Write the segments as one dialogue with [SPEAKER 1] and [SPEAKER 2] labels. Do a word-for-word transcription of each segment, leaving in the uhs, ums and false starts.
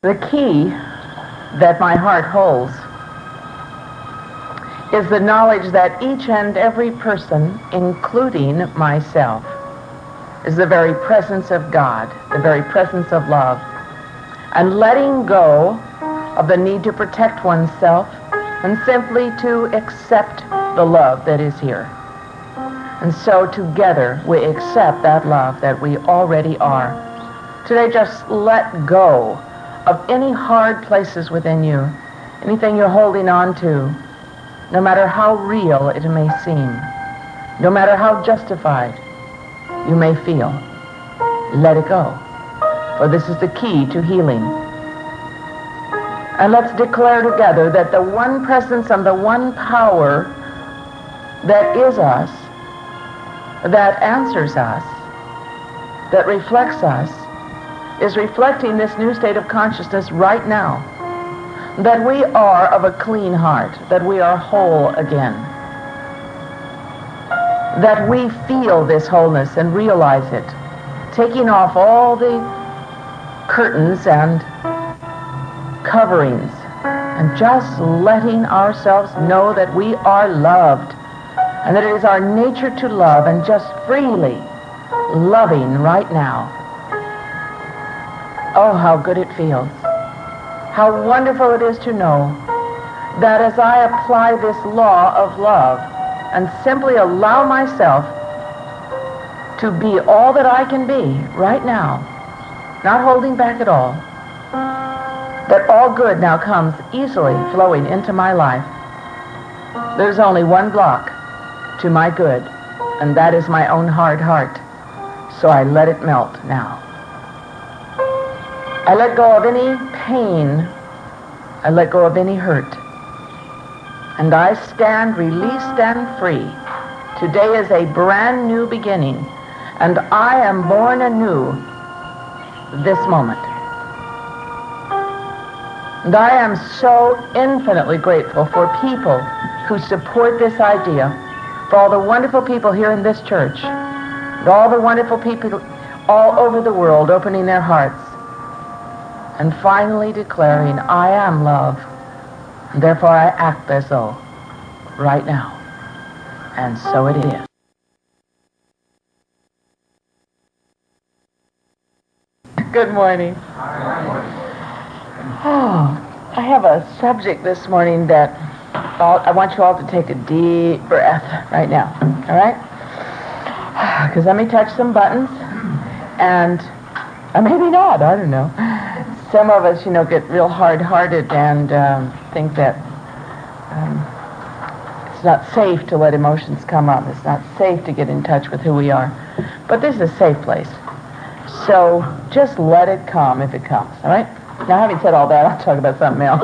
[SPEAKER 1] The key that my heart holds is the knowledge that each and every person, including myself, is the very presence of God, the very presence of love. And letting go of the need to protect oneself and simply to accept the love that is here. And so together we accept that love that we already are. Today, just let go of any hard places within you, anything you're holding on to, no matter how real it may seem, no matter how justified you may feel. Let it go, for this is the key to healing. And let's declare together that the one presence and the one power that is us, that answers us, that reflects us, is reflecting this new state of consciousness right now. That we are of a clean heart, that we are whole again. That we feel this wholeness and realize it, taking off all the curtains and coverings and just letting ourselves know that we are loved and that it is our nature to love, and just freely loving right now. Oh, how good it feels. How wonderful it is to know that as I apply this law of love and simply allow myself to be all that I can be right now, not holding back at all, that all good now comes easily flowing into my life. There's only one block to my good, and that is my own hard heart. So I let it melt now. I let go of any pain. I let go of any hurt. And I stand released and free. Today is a brand new beginning, and I am born anew this moment. And I am so infinitely grateful for people who support this idea, for all the wonderful people here in this church, and all the wonderful people all over the world opening their hearts and finally declaring, I am love, and therefore I act as though right now. And so it is. Good morning. Oh, I have a subject this morning that I'll, I want you all to take a deep breath right now, all right? Because let me touch some buttons, and or maybe not, I don't know. Some of us, you know, get real hard-hearted and um, think that um, it's not safe to let emotions come up. It's not safe to get in touch with who we are. But this is a safe place. So just let it come if it comes, all right? Now, having said all that, I'll talk about something else.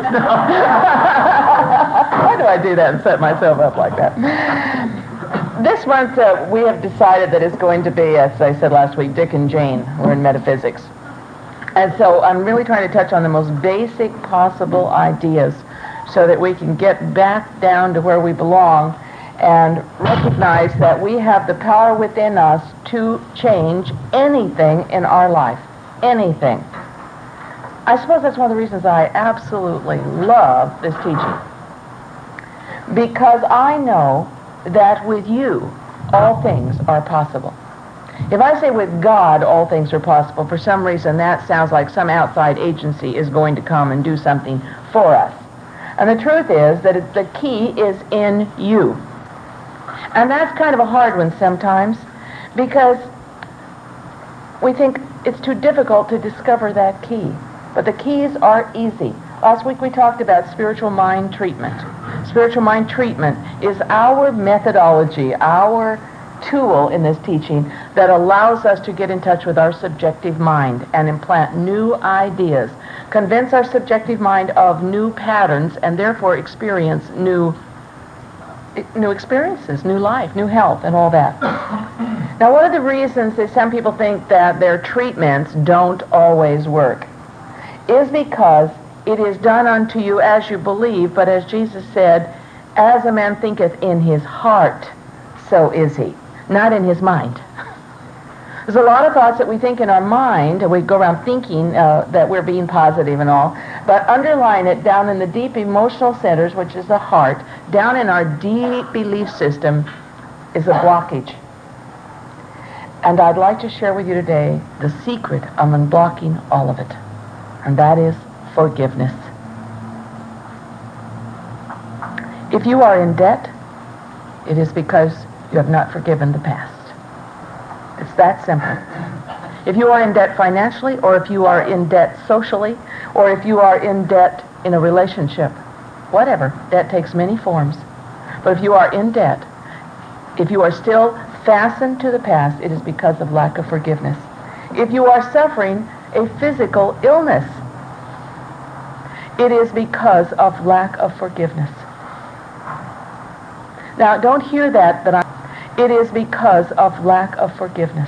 [SPEAKER 1] Why do I do that and set myself up like that? This month, uh, we have decided that it's going to be, as I said last week, Dick and Jane. We're in metaphysics. And so I'm really trying to touch on the most basic possible ideas so that we can get back down to where we belong and recognize that we have the power within us to change anything in our life. Anything. I suppose that's one of the reasons I absolutely love this teaching. Because I know that with you, all things are possible. If I say with God, all things are possible, for some reason that sounds like some outside agency is going to come and do something for us. And the truth is that it, the key is in you. And that's kind of a hard one sometimes, because we think it's too difficult to discover that key. But the keys are easy. Last week we talked about spiritual mind treatment. Spiritual mind treatment is our methodology, our tool in this teaching that allows us to get in touch with our subjective mind and implant new ideas, convince our subjective mind of new patterns, and therefore experience new new experiences, new life, new health, and all that. Now, one of the reasons that some people think that their treatments don't always work is because it is done unto you as you believe, but as Jesus said, as a man thinketh in his heart, so is he, not in his mind. There's a lot of thoughts that we think in our mind, and we go around thinking uh, that we're being positive and all, but underlying it down in the deep emotional centers, which is the heart, down in our deep belief system, is a blockage. And I'd like to share with you today the secret of unblocking all of it, and that is forgiveness. If you are in debt, it is because you have not forgiven the past. It's that simple. If you are in debt financially, or if you are in debt socially, or if you are in debt in a relationship, whatever, debt takes many forms. But if you are in debt, if you are still fastened to the past, it is because of lack of forgiveness. If you are suffering a physical illness, it is because of lack of forgiveness. Now, don't hear that, that I'm It is because of lack of forgiveness.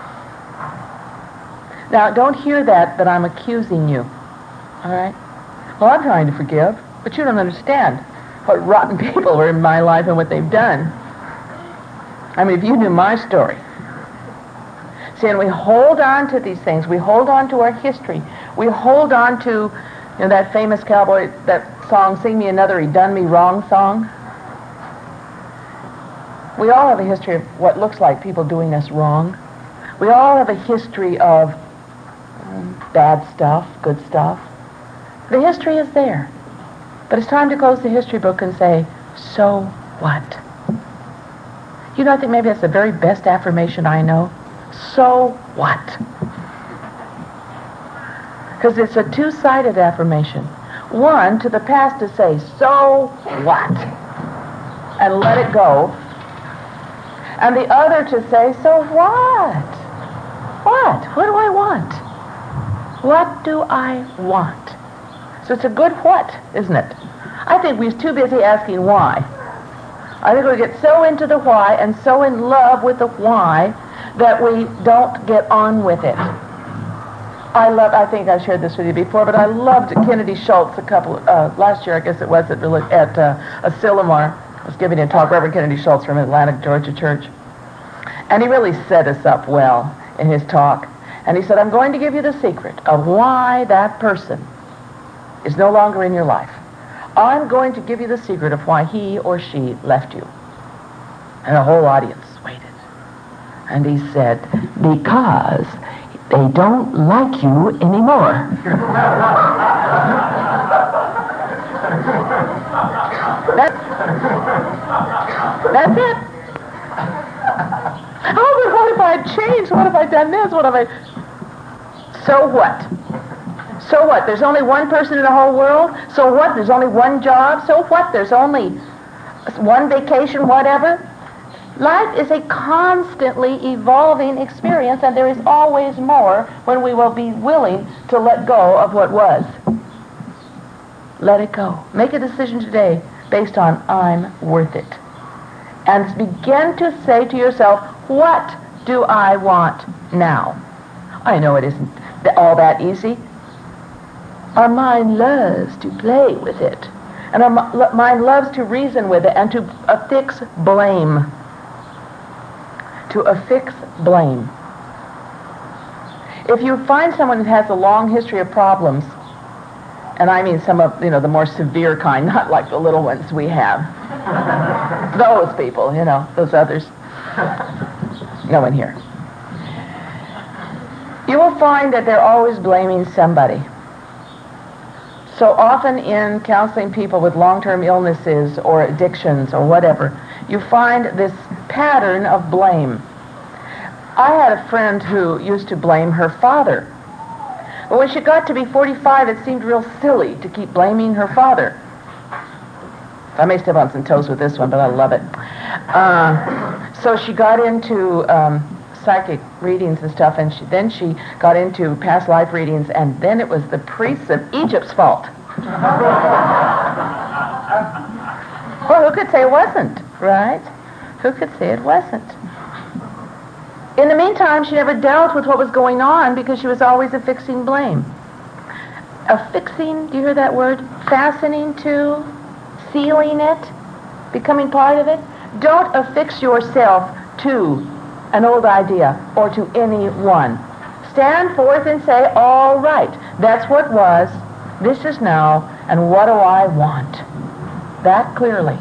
[SPEAKER 1] Now, don't hear that, that I'm accusing you. All right? Well, I'm trying to forgive, but you don't understand what rotten people are in my life and what they've done. I mean, if you knew my story. See, and we hold on to these things. We hold on to our history. We hold on to, you know, that famous cowboy, that song, Sing Me Another, He Done Me Wrong song. We all have a history of what looks like people doing us wrong. We all have a history of um, bad stuff, good stuff. The history is there. But it's time to close the history book and say, so what? You know, I think maybe that's the very best affirmation I know. So what? Because it's a two-sided affirmation. One, to the past to say, so what? And let it go. And the other to say, so what? What? What do I want? What do I want? So it's a good what, isn't it? I think we're too busy asking why. I think we get so into the why and so in love with the why that we don't get on with it. I love, I think I shared this with you before, but I loved Kennedy Schultz a couple, uh, last year I guess it was, at, at uh, Asilomar. I was giving a talk, Reverend Kennedy Schultz from Atlanta, Georgia Church. And he really set us up well in his talk. And he said, I'm going to give you the secret of why that person is no longer in your life. I'm going to give you the secret of why he or she left you. And the whole audience waited. And he said, because they don't like you anymore. That's, that's it. Oh, but what if I had changed? What if I done this? What if I... So what? So what? There's only one person in the whole world? So what? There's only one job? So what? There's only one vacation, whatever? Life is a constantly evolving experience, and there is always more when we will be willing to let go of what was. Let it go. Make a decision today based on I'm worth it. And begin to say to yourself, what do I want now? I know it isn't all that easy. Our mind loves to play with it. And our mind loves to reason with it and to affix blame. To affix blame. If you find someone that has a long history of problems, and I mean some of, you know, the more severe kind, not like the little ones we have. Those people, you know, those others. No one here. You will find that they're always blaming somebody. So often in counseling people with long-term illnesses or addictions or whatever, you find this pattern of blame. I had a friend who used to blame her father. But when she got to be forty-five, it seemed real silly to keep blaming her father. I may step on some toes with this one, but I love it. Uh, so she got into um, psychic readings and stuff, and she, then she got into past life readings, and then it was the priests of Egypt's fault. Well, who could say it wasn't, right? Who could say it wasn't? In the meantime, she never dealt with what was going on because she was always affixing blame. Affixing, do you hear that word? Fastening to, sealing it, becoming part of it. Don't affix yourself to an old idea or to anyone. Stand forth and say, all right, that's what was, this is now, and what do I want? That clearly.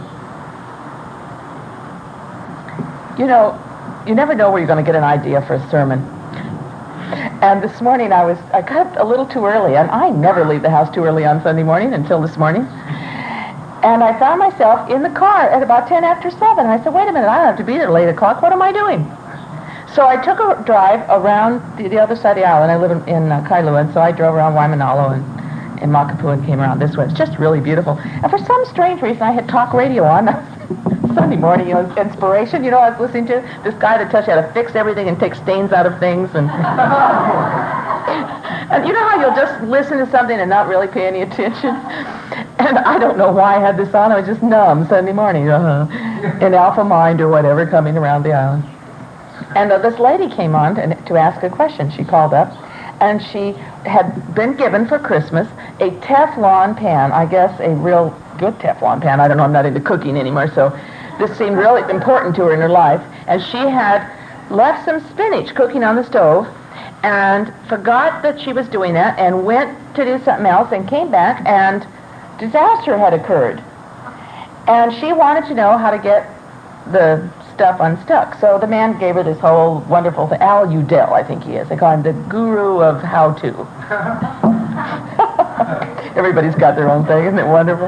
[SPEAKER 1] You know, you never know where you're going to get an idea for a sermon. And this morning I was, I got up a little too early, and I never leave the house too early on Sunday morning until this morning. And I found myself in the car at about ten after seven. And I said, wait a minute, I don't have to be there till eight o'clock. What am I doing? So I took a drive around the, the other side of the island. I live in, in uh, Kailua, and so I drove around Waimanalo and in Makapu'a and came around this way. It's just really beautiful. And for some strange reason, I had talk radio on. Sunday morning, you know, inspiration. You know, I was listening to this guy that tells you how to fix everything and take stains out of things. And, and you know how you'll just listen to something and not really pay any attention? And I don't know why I had this on. I was just numb Sunday morning, uh, in Alpha Mind or whatever, coming around the island. And uh, this lady came on to, to ask a question. She called up, and she had been given for Christmas a Teflon pan, I guess a real good Teflon pan. I don't know, I'm not into cooking anymore, so this seemed really important to her in her life. And she had left some spinach cooking on the stove and forgot that she was doing that and went to do something else and came back and disaster had occurred. And she wanted to know how to get the stuff unstuck. So the man gave her this whole wonderful thing. Al Udell, I think he is. They call him the guru of how-to. Everybody's got their own thing, isn't it wonderful?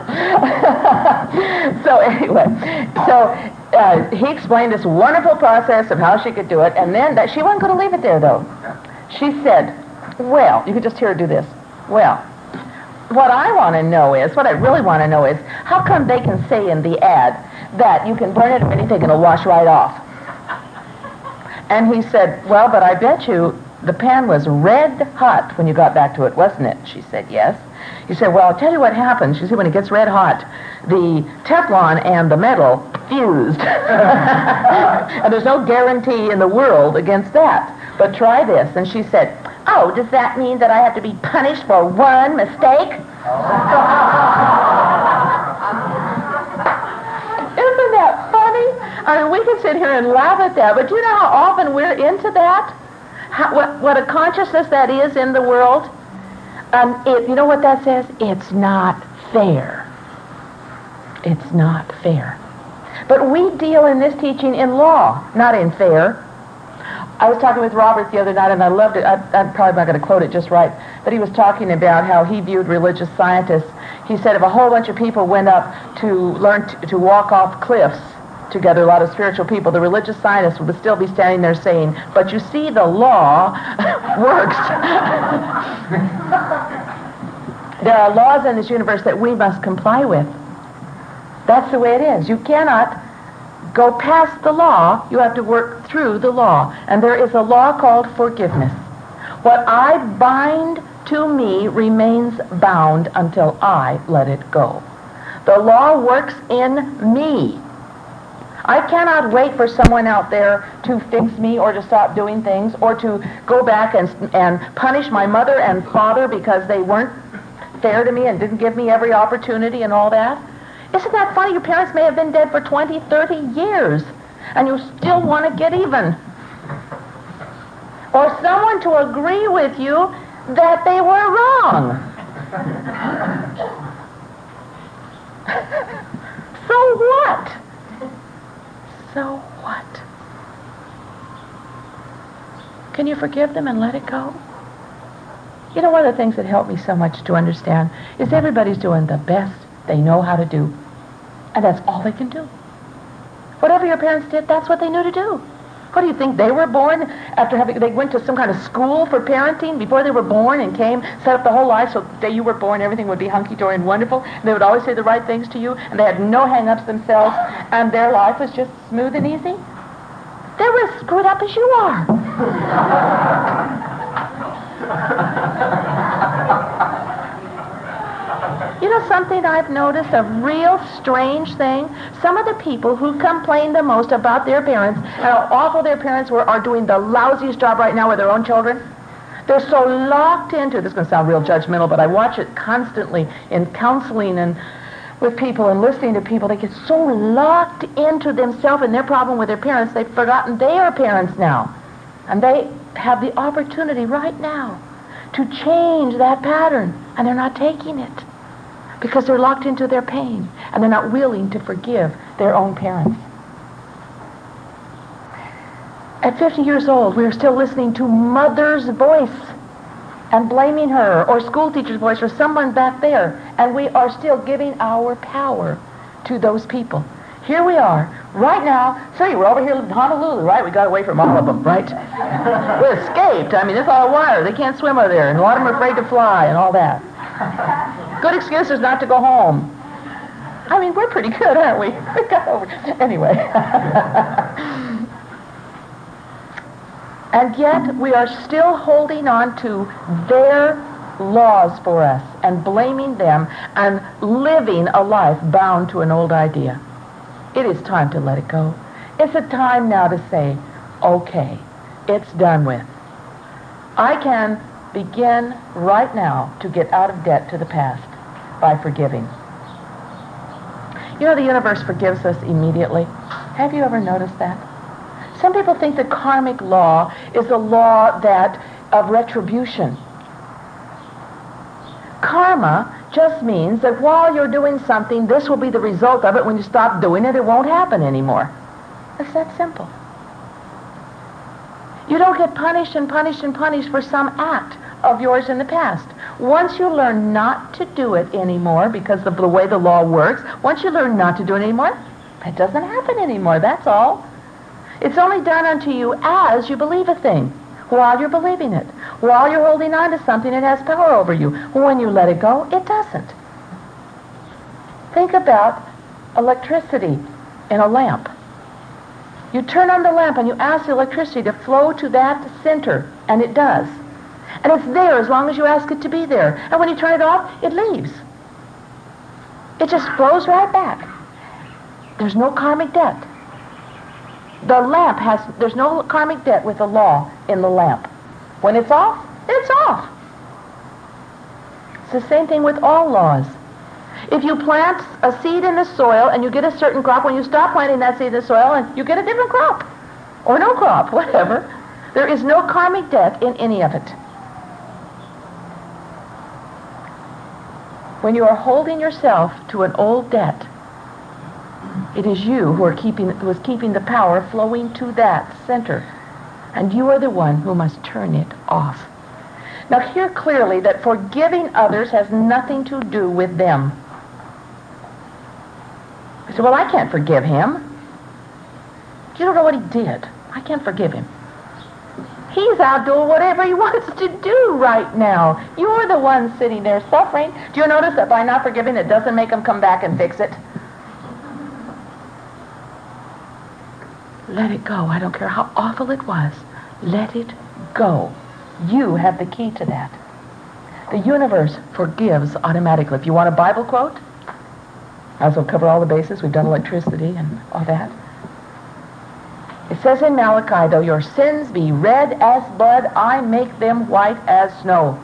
[SPEAKER 1] So anyway, so uh, he explained this wonderful process of how she could do it, and then that she wasn't going to leave it there, though. She said, well, you could just hear her do this. Well, what I want to know is, what I really want to know is, how come they can say in the ad that you can burn it or anything and it'll wash right off? And he said, well, but I bet you the pan was red hot when you got back to it, wasn't it? She said, yes. He said, well, I'll tell you what happens. She said, when it gets red hot, the Teflon and the metal fused. And there's no guarantee in the world against that. But try this. And she said, oh, does that mean that I have to be punished for one mistake? Isn't that funny? I mean, we can sit here and laugh at that, but do you know how often we're into that? How, what, what a consciousness that is in the world? Um, it, you know what that says? It's not fair. It's not fair. But we deal in this teaching in law, not in fair. I was talking with Robert the other night, and I loved it. I, I'm probably not going to quote it just right, but he was talking about how he viewed religious scientists. He said if a whole bunch of people went up to learn t- to walk off cliffs together, a lot of spiritual people, the religious scientists would still be standing there saying, but you see, the law works. There are laws in this universe that we must comply with. That's the way it is. You cannot go past the law. You have to work through the law. And there is a law called forgiveness. What I bind to me remains bound until I let it go. The law works in me. I cannot wait for someone out there to fix me or to stop doing things or to go back and, and punish my mother and father because they weren't fair to me and didn't give me every opportunity and all that. Isn't that funny? Your parents may have been dead for twenty, thirty years, and you still want to get even. Or someone to agree with you that they were wrong. So what? So what? Can you forgive them and let it go? You know, one of the things that helped me so much to understand is everybody's doing the best they know how to do. And that's all they can do. Whatever your parents did, that's what they knew to do. What do you think? They were born after having, they went to some kind of school for parenting before they were born and came, set up the whole life so the day you were born, everything would be hunky-dory and wonderful. And they would always say the right things to you, and they had no hang-ups themselves, and their life was just smooth and easy. They were as screwed up as you are. You know something I've noticed, a real strange thing? Some of the people who complain the most about their parents and how awful their parents were are doing the lousiest job right now with their own children. They're so locked into, this is going to sound real judgmental, but I watch it constantly in counseling and with people and listening to people, they get so locked into themselves and their problem with their parents, they've forgotten they are parents now. And they have the opportunity right now to change that pattern, and they're not taking it because they're locked into their pain, and they're not willing to forgive their own parents. At fifty years old, we are still listening to mother's voice and blaming her, or school teacher's voice, or someone back there, and we are still giving our power to those people. Here we are, right now. See, we're over here in Honolulu, right? We got away from all of them, right? We escaped. I mean, it's all water. They can't swim over there, and a lot of them are afraid to fly and all that. Good excuses not to go home. I mean, we're pretty good, aren't we? We got over. Anyway. And yet, we are still holding on to their laws for us and blaming them and living a life bound to an old idea. It is time to let it go. It's a time now to say, okay, it's done with. I can begin right now to get out of debt to the past by forgiving. You know, the universe forgives us immediately. Have you ever noticed that? Some people think that karmic law is a law that of retribution. Karma just means that while you're doing something, this will be the result of it. When you stop doing it, it won't happen anymore. It's that simple. You don't get punished and punished and punished for some act of yours in the past. Once you learn not to do it anymore, because of the way the law works, once you learn not to do it anymore, it doesn't happen anymore, that's all. It's only done unto you as you believe a thing, while you're believing it. While you're holding on to something, it has power over you. When you let it go, it doesn't. Think about electricity in a lamp. You turn on the lamp and you ask the electricity to flow to that center, and it does. And it's there as long as you ask it to be there. And when you turn it off, it leaves. It just flows right back. There's no karmic debt. The lamp has, there's no karmic debt with the law in the lamp. When it's off, it's off. It's the same thing with all laws. If you plant a seed in the soil and you get a certain crop, when you stop planting that seed in the soil, and you get a different crop. Or no crop, whatever. There is no karmic debt in any of it. When you are holding yourself to an old debt, it is you who are keeping, who is keeping the power flowing to that center. And you are the one who must turn it off. Now hear clearly that forgiving others has nothing to do with them. You say, well, I can't forgive him. You don't know what he did. I can't forgive him. He's out doing whatever he wants to do right now. You're the one sitting there suffering. Do you notice that by not forgiving, it doesn't make him come back and fix it? Let it go. I don't care how awful it was. Let it go. You have the key to that. The universe forgives automatically. If you want a Bible quote, I will cover all the bases. We've done electricity and all that. It says in Malachi, though your sins be red as blood, I make them white as snow.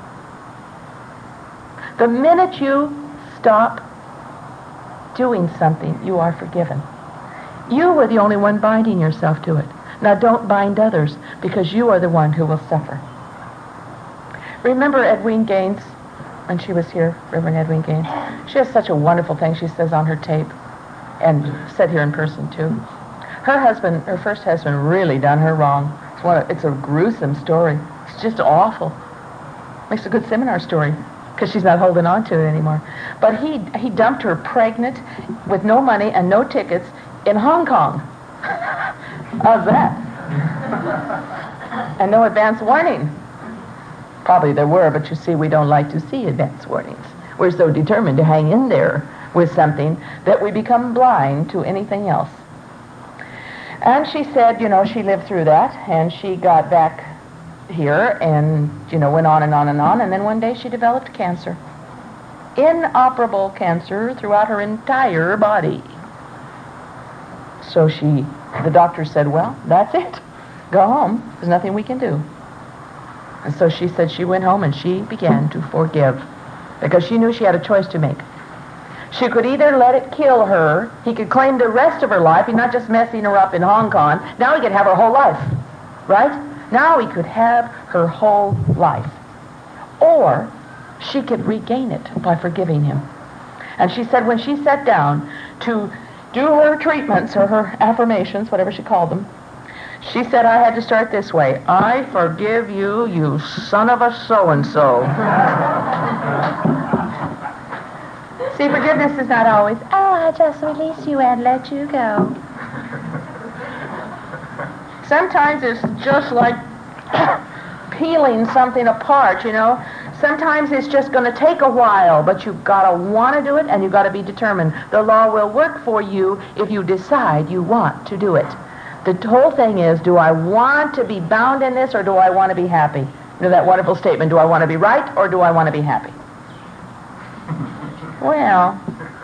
[SPEAKER 1] The minute you stop doing something, you are forgiven. You were the only one binding yourself to it. Now don't bind others, because you are the one who will suffer. Remember Edwene Gaines, when she was here, Reverend Edwene Gaines? She has such a wonderful thing she says on her tape, and said here in person too. Her husband, her first husband, really done her wrong. It's, one of, it's a gruesome story. It's just awful. Makes a good seminar story, because she's not holding on to it anymore. But he he dumped her pregnant, with no money and no tickets, in Hong Kong. How's that? And no advance warning. Probably there were, but you see, we don't like to see advance warnings. We're so determined to hang in there with something that we become blind to anything else. And she said, you know, she lived through that, and she got back here and, you know, went on and on and on, and then one day she developed cancer. Inoperable cancer throughout her entire body. So she, the doctor said, well, that's it. Go home. There's nothing we can do. And so she said she went home and she began to forgive, because she knew she had a choice to make. She could either let it kill her. He could claim the rest of her life. He's not just messing her up in Hong Kong. Now he could have her whole life, right? Now he could have her whole life. Or she could regain it by forgiving him. And she said when she sat down to do her treatments or her affirmations, whatever she called them, she said, I had to start this way. I forgive you, you son of a so-and-so. See, forgiveness is not always, oh, I just release you and let you go. Sometimes it's just like peeling something apart, you know. Sometimes it's just going to take a while, but you've got to want to do it, and you've got to be determined. The law will work for you if you decide you want to do it. The whole thing is, do I want to be bound in this, or do I want to be happy? You know that wonderful statement, do I want to be right, or do I want to be happy? Well,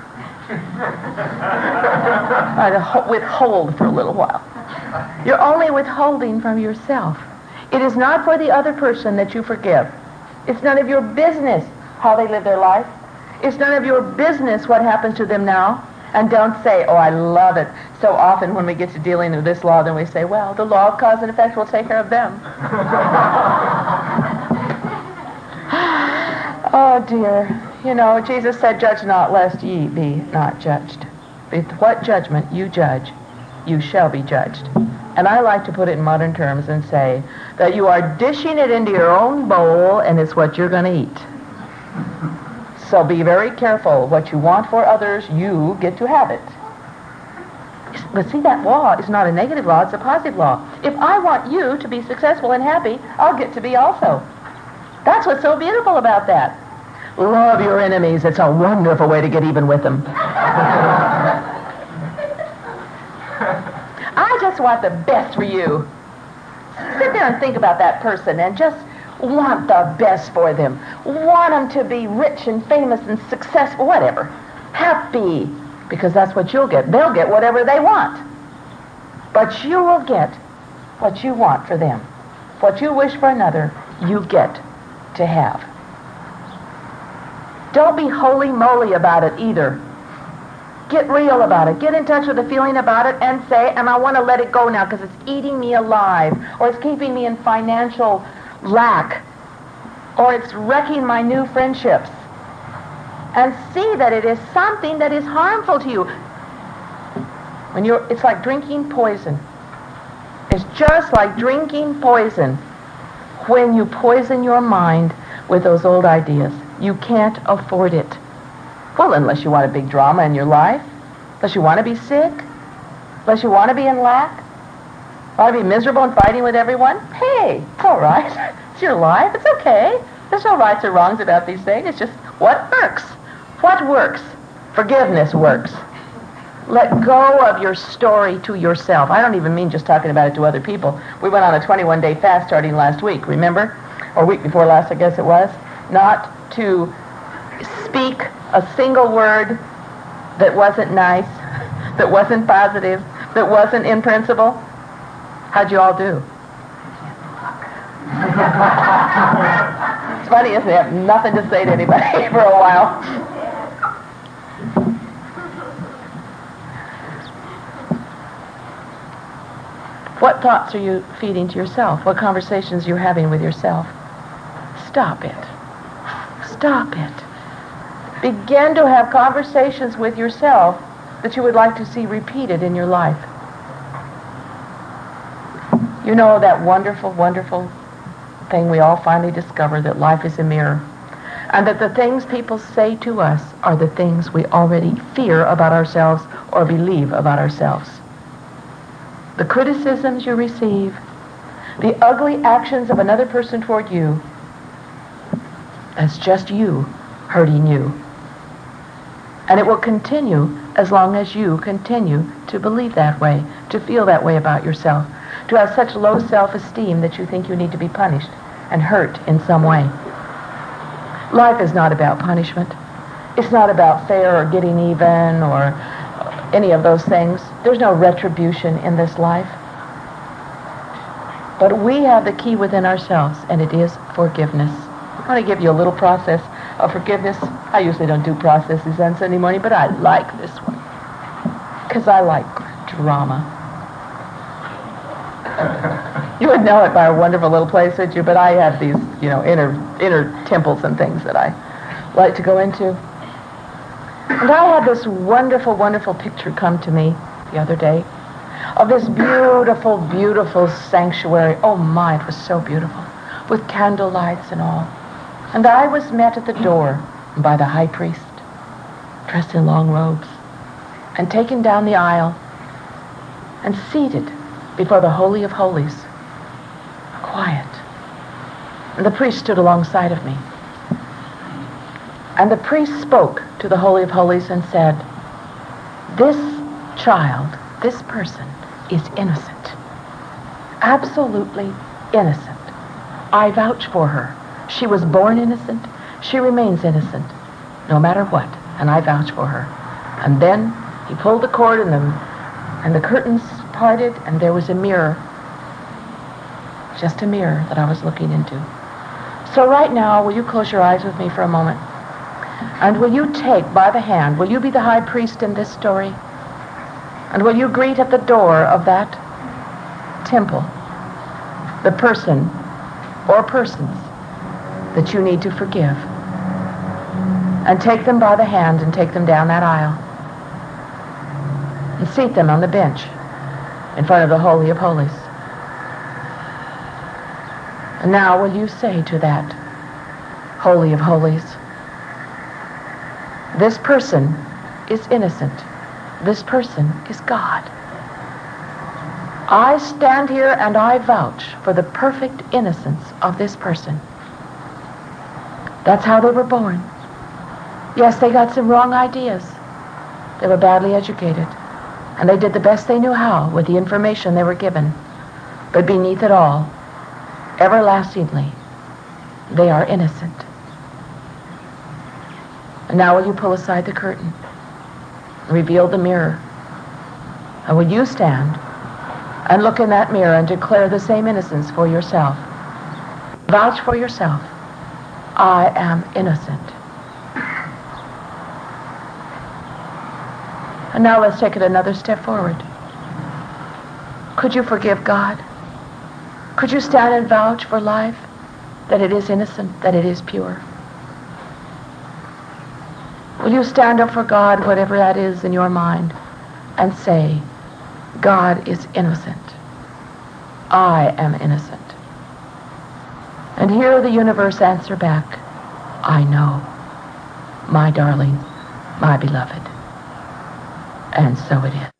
[SPEAKER 1] I'd withhold for a little while. You're only withholding from yourself. It is not for the other person that you forgive. It's none of your business how they live their life. It's none of your business what happens to them now. And don't say, oh, I love it. So often when we get to dealing with this law, then we say, well, the law of cause and effect will take care of them. Oh, dear. You know, Jesus said, judge not, lest ye be not judged. With what judgment you judge, you shall be judged. And I like to put it in modern terms and say that you are dishing it into your own bowl, and it's what you're going to eat. So be very careful. What you want for others, you get to have it. But see, that law is not a negative law, it's a positive law. If I want you to be successful and happy, I'll get to be also. That's what's so beautiful about that. Love your enemies. It's a wonderful way to get even with them. I just want the best for you. Sit there and think about that person and just want the best for them. Want them to be rich and famous and successful, whatever. Happy, because that's what you'll get. They'll get whatever they want. But you will get what you want for them. What you wish for another, you get to have. Don't be holy-moly about it either. Get real about it. Get in touch with the feeling about it and say, and I want to let it go now because it's eating me alive, or it's keeping me in financial lack, or it's wrecking my new friendships. And see that it is something that is harmful to you. When you're, it's like drinking poison. It's just like drinking poison when you poison your mind with those old ideas. You can't afford it. Well, unless you want a big drama in your life, unless you want to be sick, unless you want to be in lack, want to be miserable and fighting with everyone, hey, it's all right. It's your life. It's okay. There's no rights or wrongs about these things. It's just what works. What works? Forgiveness works. Let go of your story to yourself. I don't even mean just talking about it to other people. We went on a twenty-one day fast starting last week, remember? Or week before last, I guess it was. Not to speak a single word that wasn't nice, that wasn't positive, that wasn't in principle. How'd you all do? It's funny, isn't it? I have nothing to say to anybody for a while. What thoughts are you feeding to yourself? What conversations you're having with yourself? Stop it. Stop it. Begin to have conversations with yourself that you would like to see repeated in your life. You know that wonderful, wonderful thing we all finally discover, that life is a mirror, and that the things people say to us are the things we already fear about ourselves or believe about ourselves. The criticisms you receive, the ugly actions of another person toward you, that's just you hurting you. And it will continue as long as you continue to believe that way, to feel that way about yourself, to have such low self-esteem that you think you need to be punished and hurt in some way. Life is not about punishment. It's not about fair or getting even or any of those things. There's no retribution in this life. But we have the key within ourselves, and it is forgiveness. I want to give you a little process of forgiveness. I usually don't do processes on Sunday morning, but I like this one because I like drama. You would know it by a wonderful little place, would you? But I have these, you know, inner inner temples and things that I like to go into. And I had this wonderful, wonderful picture come to me the other day of this beautiful, beautiful sanctuary. Oh my, it was so beautiful, with candle lights and all. And I was met at the door by the high priest, dressed in long robes, and taken down the aisle and seated before the Holy of Holies, quiet. And the priest stood alongside of me. And the priest spoke to the Holy of Holies and said, "This child, this person, is innocent. Absolutely innocent. I vouch for her. She was born innocent. She remains innocent, no matter what, and I vouch for her." And then he pulled the cord and the, and the curtains parted, and there was a mirror, just a mirror that I was looking into. So right now, will you close your eyes with me for a moment? And will you take by the hand, will you be the high priest in this story? And will you greet at the door of that temple the person or persons that you need to forgive? And take them by the hand and take them down that aisle. And seat them on the bench in front of the Holy of Holies. And now will you say to that Holy of Holies, "This person is innocent. This person is God. I stand here and I vouch for the perfect innocence of this person. That's how they were born. Yes, they got some wrong ideas. They were badly educated. And they did the best they knew how with the information they were given. But beneath it all, everlastingly, they are innocent." And now will you pull aside the curtain, reveal the mirror, and will you stand and look in that mirror and declare the same innocence for yourself? Vouch for yourself, "I am innocent." And now let's take it another step forward. Could you forgive God? Could you stand and vouch for life that it is innocent, that it is pure? Will you stand up for God, whatever that is in your mind, and say, "God is innocent. I am innocent." And hear the universe answer back, "I know, my darling, my beloved." And so it is.